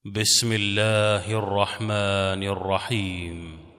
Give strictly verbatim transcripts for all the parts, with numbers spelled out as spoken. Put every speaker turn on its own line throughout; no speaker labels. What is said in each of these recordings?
بسم الله الرحمن الرحيم.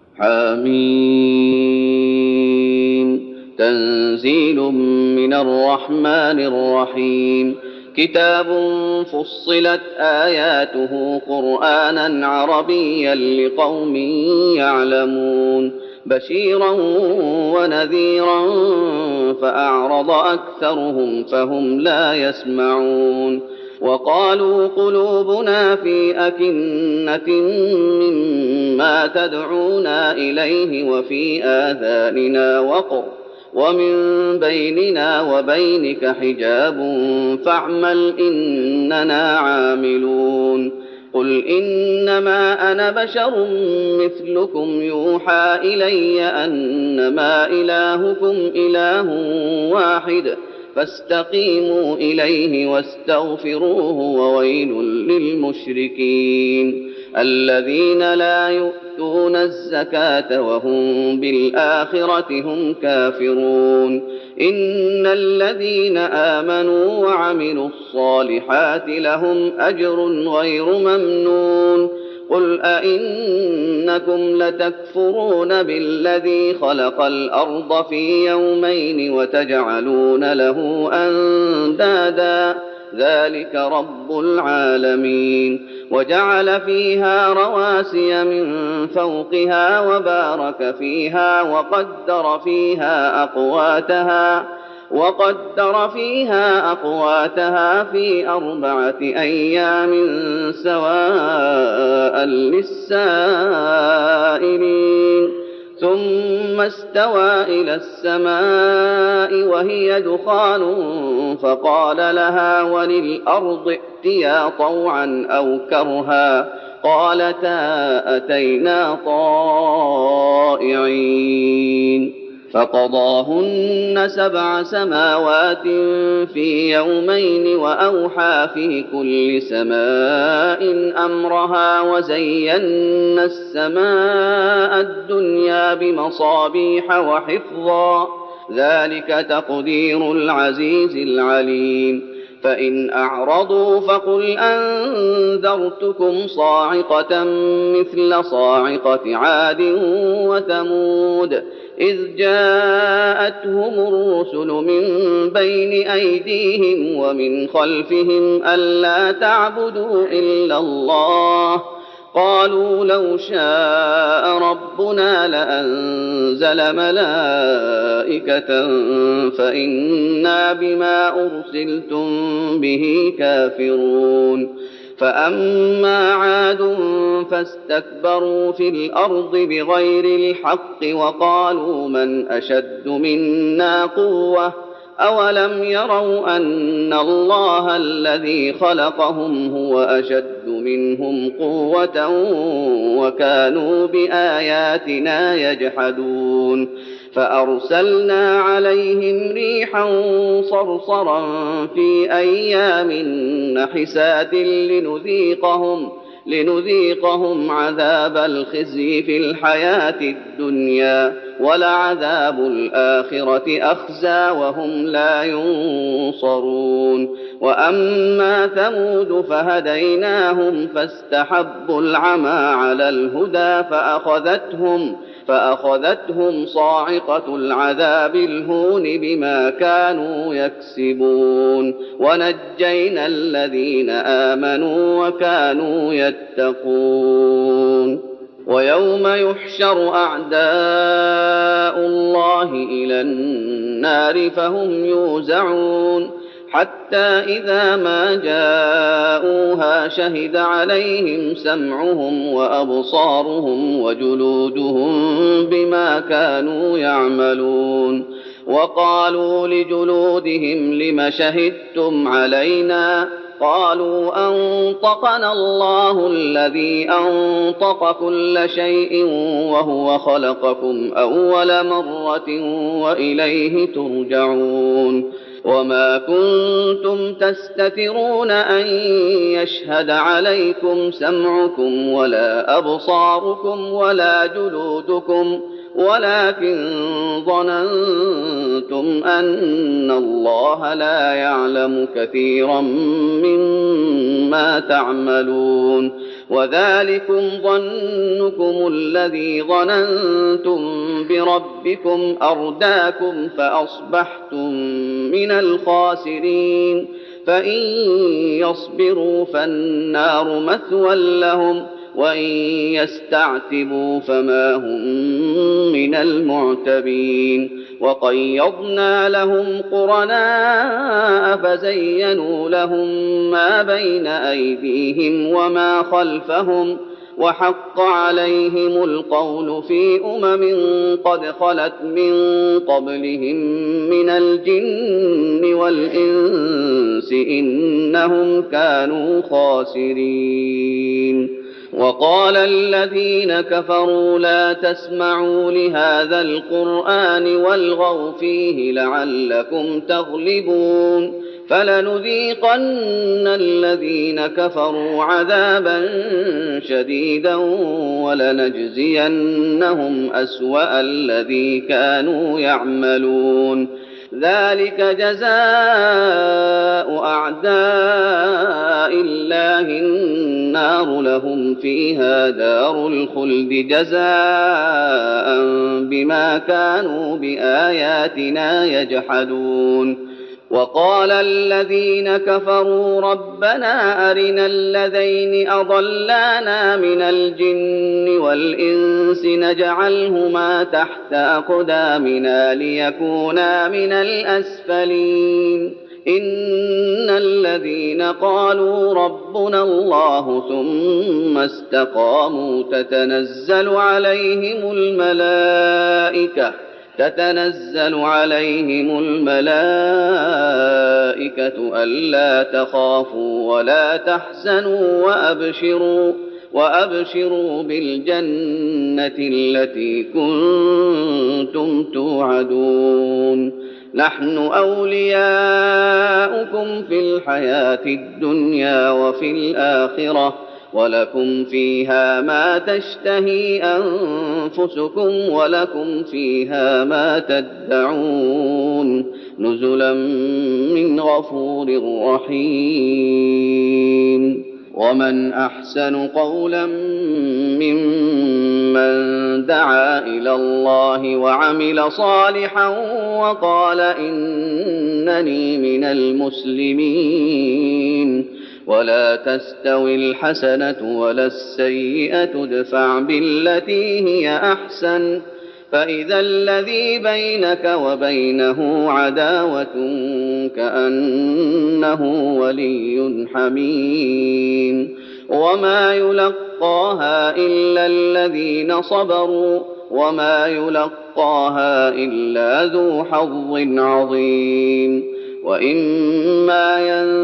حميم. تنزيل من الرحمن الرحيم. كتاب فصلت آياته قرآنا عربيا لقوم يعلمون بشيرا ونذيرا فأعرض أكثرهم فهم لا يسمعون. وقالوا قلوبنا في أكنة مما تدعونا إليه وفي آذاننا وقر ومن بيننا وبينك حجاب فاعمل إننا عاملون. قل إنما أنا بشر مثلكم يوحى إلي أنما إلهكم إله واحد فاستقيموا إليه واستغفروه وويل للمشركين الذين لا يؤتون الزكاة وهم بالآخرة هم كافرون. إن الذين آمنوا وعملوا الصالحات لهم أجر غير ممنون. قل أئنكم لتكفرون بالذي خلق الأرض في يومين وتجعلون له أندادا ذلك رب العالمين. وجعل فيها رواسي من فوقها وبارك فيها وقدر فيها أقواتها وقدر فيها أقواتها في أربعة أيام سواء للسائلين. ثم استوى إلى السماء وهي دخان فقال لها وللأرض ائتيا طوعا أو كرها قالتا أتينا طائعين. فقضاهن سبع سماوات في يومين وأوحى في كل سماء أمرها وزينا السماء الدنيا بمصابيح وحفظا ذلك تقدير العزيز العليم. فإن أعرضوا فقل أنذرتكم صاعقة مثل صاعقة عاد وثمود إذ جاءتهم الرسل من بين أيديهم ومن خلفهم ألا تعبدوا إلا الله قالوا لو شاء ربنا لأنزل ملائكة فإنا بما أرسلتم به كافرون. فأما عاد فاستكبروا في الأرض بغير الحق وقالوا من أشد منا قوة أولم يروا أن الله الذي خلقهم هو أشد منهم قوة وكانوا بآياتنا يجحدون. فأرسلنا عليهم ريحا صرصرا في أيام نحسات لنذيقهم لنذيقهم عذاب الخزي في الحياة الدنيا ولعذاب الآخرة أخزى وهم لا ينصرون. وأما ثمود فهديناهم فاستحبوا العمى على الهدى فأخذتهم فأخذتهم صاعقة العذاب الهون بما كانوا يكسبون. ونجينا الذين آمنوا وكانوا يتقون. ويوم يحشر أعداء الله إلى النار فهم يوزعون حتى إذا ما جاءوها شهد عليهم سمعهم وأبصارهم وجلودهم بما كانوا يعملون. وقالوا لجلودهم لم شهدتم علينا قالوا أنطقنا الله الذي أنطق كل شيء وهو خلقكم أول مرة وإليه ترجعون. وما كنتم تستترون أن يشهد عليكم سمعكم ولا أبصاركم ولا جلودكم ولكن ظننتم أن الله لا يعلم كثيرا مما تعملون وذلكم ظنكم الذي ظننتم بربكم أرداكم فأصبحتم من الخاسرين فإن يصبروا فالنار مثوى لهم وإن يستعتبوا فما هم من المعتبين وقيضنا لهم قرناء فزينوا لهم ما بين أيديهم وما خلفهم وحق عليهم القول في أمم قد خلت من قبلهم من الجن والإنس إنهم كانوا خاسرين وقال الذين كفروا لا تسمعوا لهذا القرآن والغوا فيه لعلكم تغلبون فلنذيقن الذين كفروا عذابا شديدا ولنجزينهم أسوأ الذي كانوا يعملون ذلك جزاء أعداء الله النار لهم فيها دار الخلد جزاء بما كانوا بآياتنا يجحدون وقال الذين كفروا ربنا أرنا الذين أضلانا من الجن والإنس نجعلهما تحت أقدامنا ليكونا من الأسفلين إن الذين قالوا ربنا الله ثم استقاموا تتنزل عليهم الملائكة تتنزل عليهم الملائكة ألا تخافوا ولا تحزنوا وأبشروا وأبشروا بالجنة التي كنتم توعدون نحن أولياؤكم في الحياة الدنيا وفي الآخرة ولكم فيها ما تشتهي أنفسكم ولكم فيها ما تدعون نزلا من غفور رحيم ومن أحسن قولا ممن دعا إلى الله وعمل صالحا وقال إنني من المسلمين ولا تستوي الحسنة ولا السيئة ادفع بالتي هي أحسن فإذا الذي بينك وبينه عداوة كأنه ولي حميم وما يلقاها إلا الذين صبروا وما يلقاها إلا ذو حظ عظيم وإما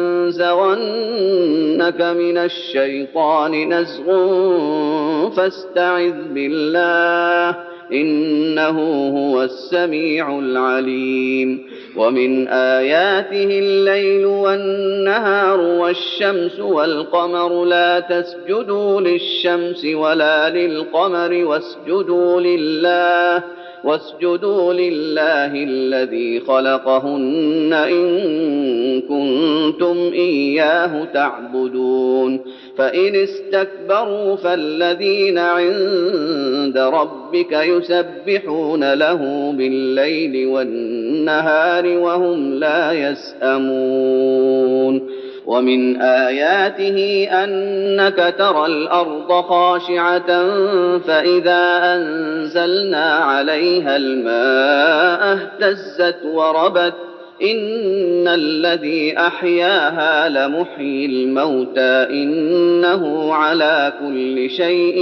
ينزغنك من الشيطان نزغ فاستعذ بالله إنه هو السميع العليم ومن آياته الليل والنهار والشمس والقمر لا تسجدوا للشمس ولا للقمر واسجدوا لله واسجدوا لله الذي خلقهن إن كنتم إياه تعبدون فإن استكبروا فالذين عند ربك يسبحون له بالليل والنهار وهم لا يسأمون ومن آياته أنك ترى الأرض خاشعة فإذا أنزلنا عليها الماء اهتزت وربت إن الذي أحياها لمحيي الموتى إنه على كل شيء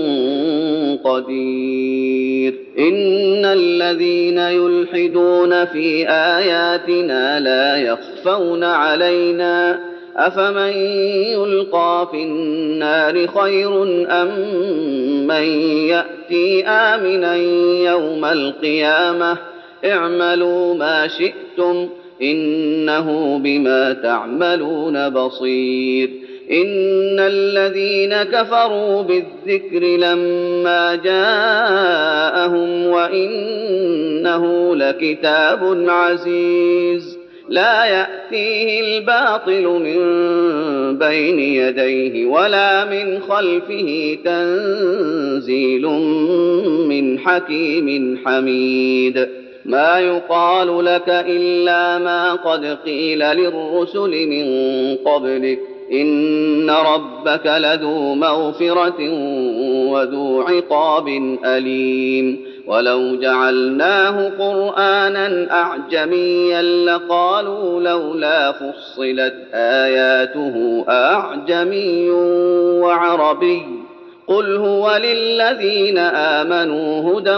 قدير إن الذين يلحدون في آياتنا لا يخفون علينا أفمن يلقى في النار خير أم من يأتي آمنا يوم القيامة اعملوا ما شئتم إنه بما تعملون بصير إن الذين كفروا بالذكر لما جاءهم وإنه لكتاب عزيز لا يأتيه الباطل من بين يديه ولا من خلفه تنزيل من حكيم حميد ما يقال لك إلا ما قد قيل للرسل من قبلك إن ربك لذو مغفرة وذو عقاب أليم ولو جعلناه قرآنا أعجميا لقالوا لولا فصلت آياته أعجمي وعربي قل هو للذين آمنوا هدى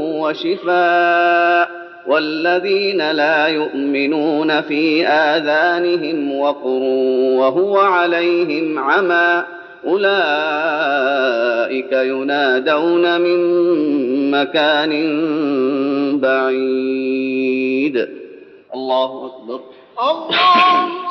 وشفاء والذين لا يؤمنون في آذانهم وقر وهو عليهم عمى أولئك ينادون من مكان بعيد الله أكبر.
الله